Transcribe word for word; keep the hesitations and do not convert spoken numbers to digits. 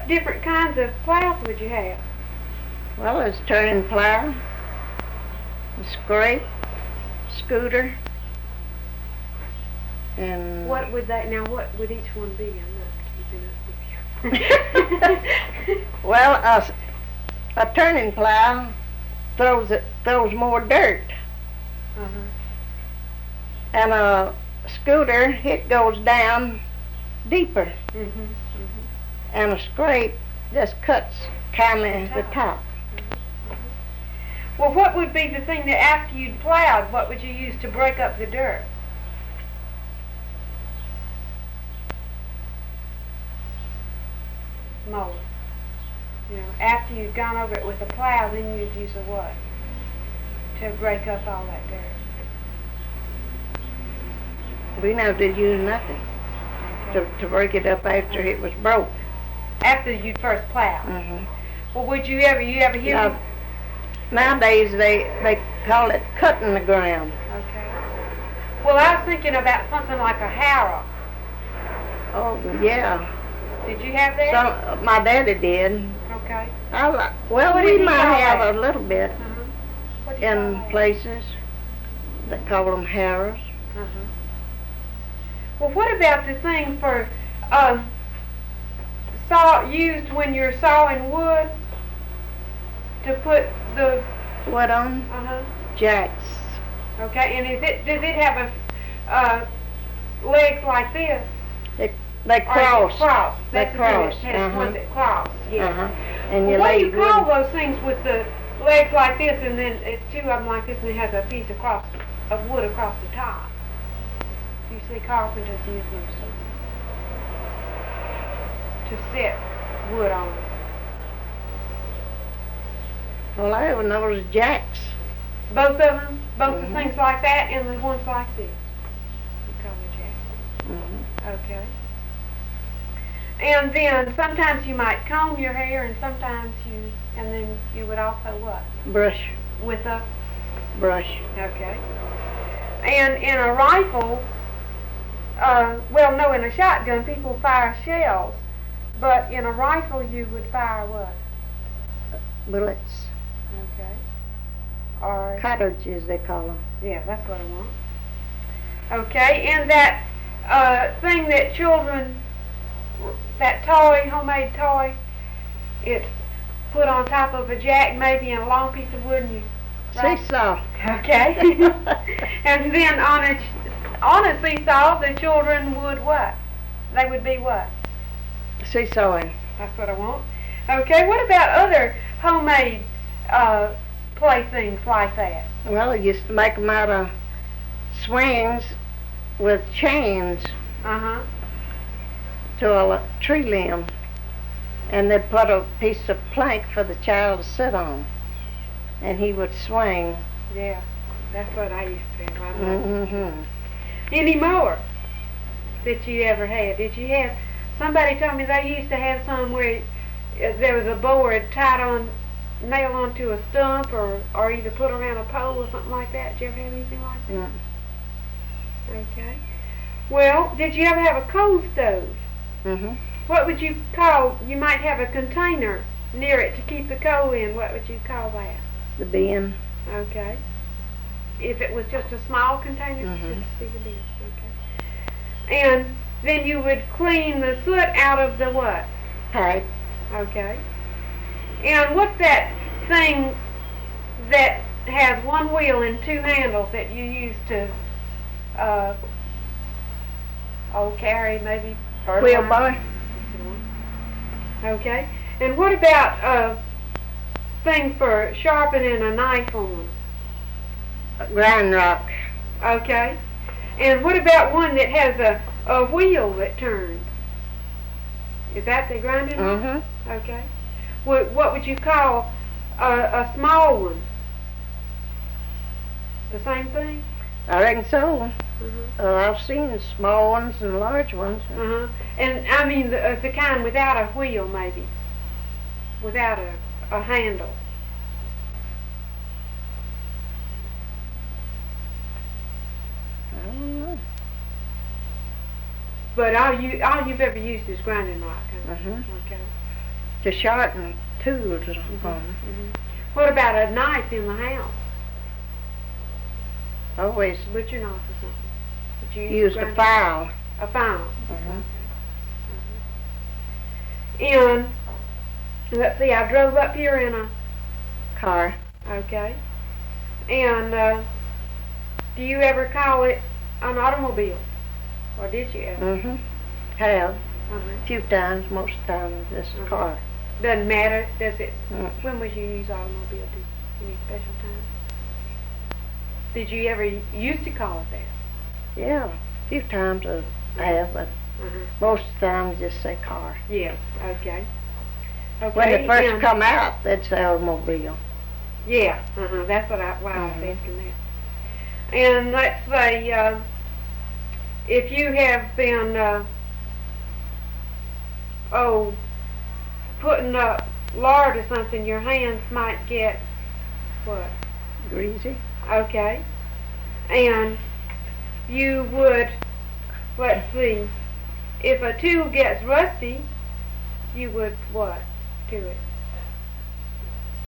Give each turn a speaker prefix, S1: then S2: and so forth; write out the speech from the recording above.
S1: what different kinds of plows would you have?
S2: Well, there's turning plow, a scrape, scooter, and...
S1: What would that, now what would each one be? I'm not keeping up with you.
S2: Well, a, a turning plow throws it, throws more dirt.
S1: Uh-huh.
S2: And a scooter, it goes down deeper.
S1: Mm-hmm. Mm-hmm.
S2: And a scrape just cuts kind of the top.
S1: Well, what would be the thing that after you'd plowed, what would you use to break up the dirt? Mower. You know, after you'd gone over it with a plow, then you'd use a what? To break up all that dirt.
S2: We never did use nothing
S1: Okay.
S2: to, to break it up after it was broke.
S1: After you'd first plowed.
S2: Mm-hmm.
S1: Well, would you ever, you ever hear
S2: Now,
S1: me?
S2: nowadays they, they call it cutting the ground.
S1: Okay. Well, I was thinking about something like a harrow.
S2: Oh, yeah.
S1: Did you have that?
S2: Some, my daddy did.
S1: Okay.
S2: I li- well,
S1: What
S2: we
S1: did he
S2: might
S1: call
S2: have
S1: that?
S2: a little bit
S1: Uh-huh. What do you call
S2: in
S1: that?
S2: places that call them harrows.
S1: Uh-huh. Well, what about the thing for uh, saw used when you're sawing wood to put the
S2: What on?
S1: uh-huh.
S2: Jacks.
S1: Okay, and is it does it have a uh, legs like this?
S2: They, they
S1: Or is it
S2: cross.
S1: cross.
S2: They
S1: That's the
S2: cross.
S1: thing that has
S2: Uh-huh.
S1: ones that cross. Yeah.
S2: Uh-huh. And you
S1: Well, what
S2: lay
S1: do you call
S2: wood.
S1: those things with the legs like this, and then it's two of them like this, and it has a piece across of wood across the top? You see carpenters use them to, to set wood on.
S2: Well, I ever know was jacks.
S1: Both of them, both
S2: Mhm.
S1: the things like that, and the ones like this. You call it jack.
S2: Mm-hmm.
S1: Okay. And then sometimes you might comb your hair, and sometimes you, and then you would also what?
S2: Brush.
S1: With a,
S2: Brush.
S1: okay. And in a rifle, uh, well, no, in a shotgun people fire shells, but in a rifle you would fire what?
S2: Bullets.
S1: Okay. Or
S2: Cartridges, they call them.
S1: yeah, that's what I want. Okay, and that uh, thing that children, that toy, homemade toy, it's put on top of a jack, maybe in a long piece of wood, and you. Right?
S2: Seesaw.
S1: Okay. And then on a on a seesaw, the children would what? They would be what?
S2: Seesawing.
S1: That's what I want. Okay. What about other homemade uh, playthings like that?
S2: Well, they used to make them out of swings with chains
S1: Uh huh.
S2: to a tree limb. And they'd put a piece of plank for the child to sit on. And he would swing.
S1: Yeah. That's what I used to have. I like
S2: Mm-hmm.
S1: Any more that you ever had? Did you have? Somebody told me they used to have some where uh, there was a board tied on, nailed onto a stump, or or either put around a pole or something like that. Did you ever have anything like that?
S2: Mm.
S1: Okay. Well, did you ever have a coal stove?
S2: Mm-hmm.
S1: What would you call? You might have a container near it to keep the coal in. What would you call that?
S2: The bin.
S1: Okay. If it was just a small container,
S2: Mhm.
S1: just be the bin. Okay. And then you would clean the soot out of the what?
S2: Pipe.
S1: Okay. And what's that thing that has one wheel and two handles that you use to, uh, oh, carry maybe?
S2: Wheelbarrow.
S1: Okay. And what about a thing for sharpening a knife on?
S2: Grind rock.
S1: Okay. And what about one that has a, a wheel that turns? Is that the grinding rock?
S2: Mm-hmm.
S1: Okay. What, what would you call a, a small one? The same thing?
S2: I reckon so.
S1: Uh-huh.
S2: Uh, I've seen small ones and large ones.
S1: Uh-huh. And I mean the, uh, the kind without a wheel maybe. Without a, a handle.
S2: I don't know.
S1: But all you all you've ever used is grinding rock. Huh?
S2: Mhm.
S1: Okay.
S2: to sharpen tools
S1: Mm-hmm.
S2: on.
S1: Mm-hmm. What about a knife in the house?
S2: Always
S1: Butcher knife or something? Would you
S2: use the
S1: grind-
S2: file.
S1: A file.
S2: Mhm.
S1: And let's see, I drove up here in a
S2: Car.
S1: okay. And uh, do you ever call it an automobile, or did you ever?
S2: Mm-hmm. Have.
S1: Uh-huh.
S2: A few times, most times, this
S1: Mhm.
S2: car.
S1: Doesn't matter. Does it?
S2: Mm.
S1: When would you use automobile? Do any special time? Did you ever used to call it that?
S2: Yeah, a few times I have, but
S1: Uh-huh.
S2: most of the time just say car.
S1: Yeah. Okay. Okay.
S2: When they first
S1: and-
S2: come out, they'd say automobile.
S1: Yeah. Uh-huh. That's what I. Why I was
S2: Mhm.
S1: asking that. And let's say uh, if you have been uh, oh putting up lard or something, your hands might get what?
S2: Greasy.
S1: Okay. And you would, let's see, if a tool gets rusty, you would what to it?